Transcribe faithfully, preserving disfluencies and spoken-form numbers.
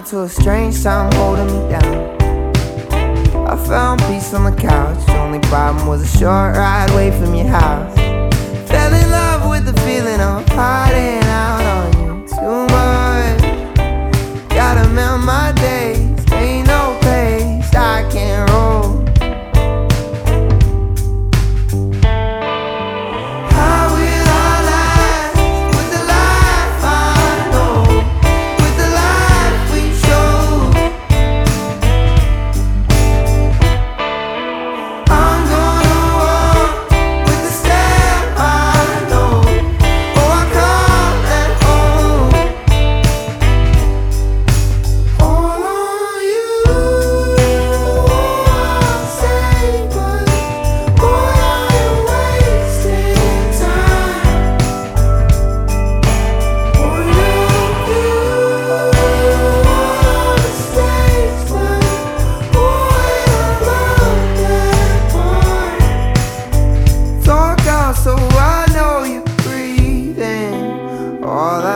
to a strange time holding me down. I found peace on the couch. Only problem was a short ride away from your house. Fell in love with the feeling of hiding out on you too much. Gotta melt my days, ain't no pace I can't roll. How will I last with the life I know, with the life we chose? I'm gonna walk with the step I know. Oh, I come at home. All on you, I'll say, but boy, I am wasting time. For you, mistakes, but boy, I love that part. Talk out so I know you're breathing. All